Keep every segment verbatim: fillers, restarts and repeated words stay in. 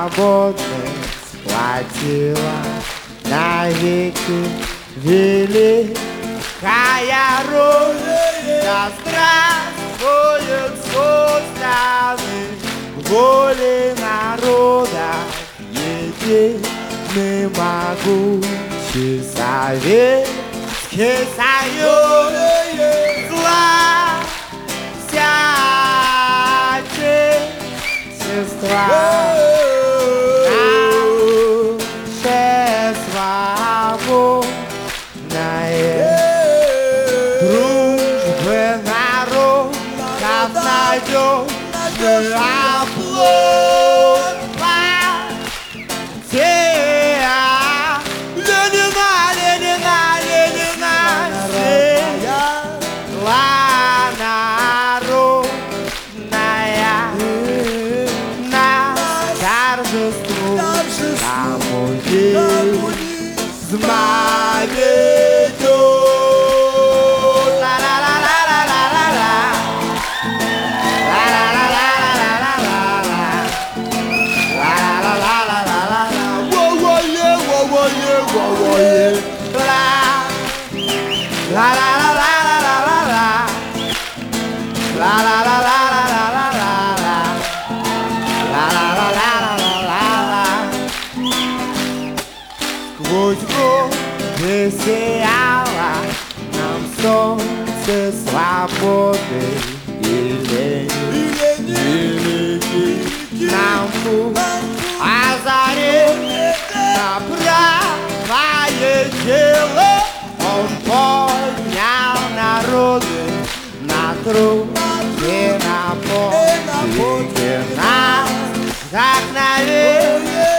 свободной схватила навеки великая Родина. Здравствует суставы воли народа, единый могучий Советский Союз. Зла вся сестра, наше свободное, дружбы народов надежный оплот. Партия Ленина, Ленина, Ленина, сила народная, коммунизм ведет. Ла-ла-ла-ла-ла-ла-ла-ла. Ла-ла-ла-ла-ла-ла-ла-ла. Ла-ла-ла-ла-ла-ла-ла. Во-во-е, во-во-е, во-во-е. Ла. Ла-ла-ла-ла-ла-ла-ла. Ла-ла-ла-ла-ла-ла-ла. Сквозь годы сияло нам солнце свободы, и великий нам путь озарил на правое дело. Он поднял народы на труд и на подвиги нас вдохновил.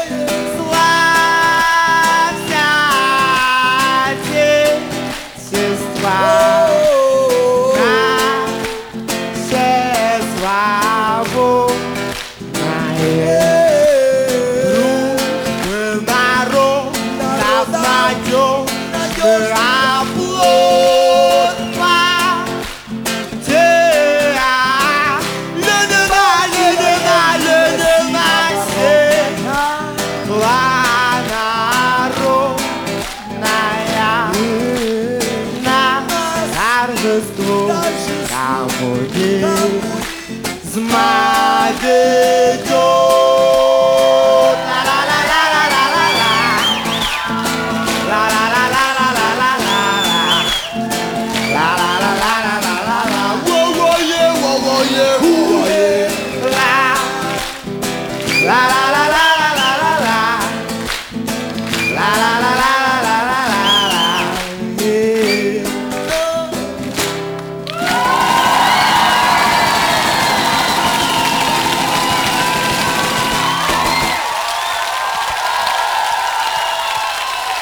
Коммунизм ведет. Ла-ла-ла-ла-ла-ла-ла. Ла-ла-ла-ла-ла-ла-ла. Ла-ла-ла-ла-ла-ла-ла. Во-во-е, во-во-е, во-во-е. Ла. Ла-ла-ла-ла-ла-ла-ла. Ла-ла-ла-ла-ла-ла-ла.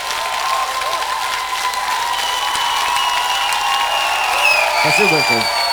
Спасибо большое.